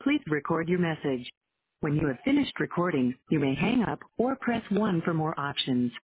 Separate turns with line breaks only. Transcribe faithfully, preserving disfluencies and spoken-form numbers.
Please record your message. When you have finished recording, you may hang up or press one for more options.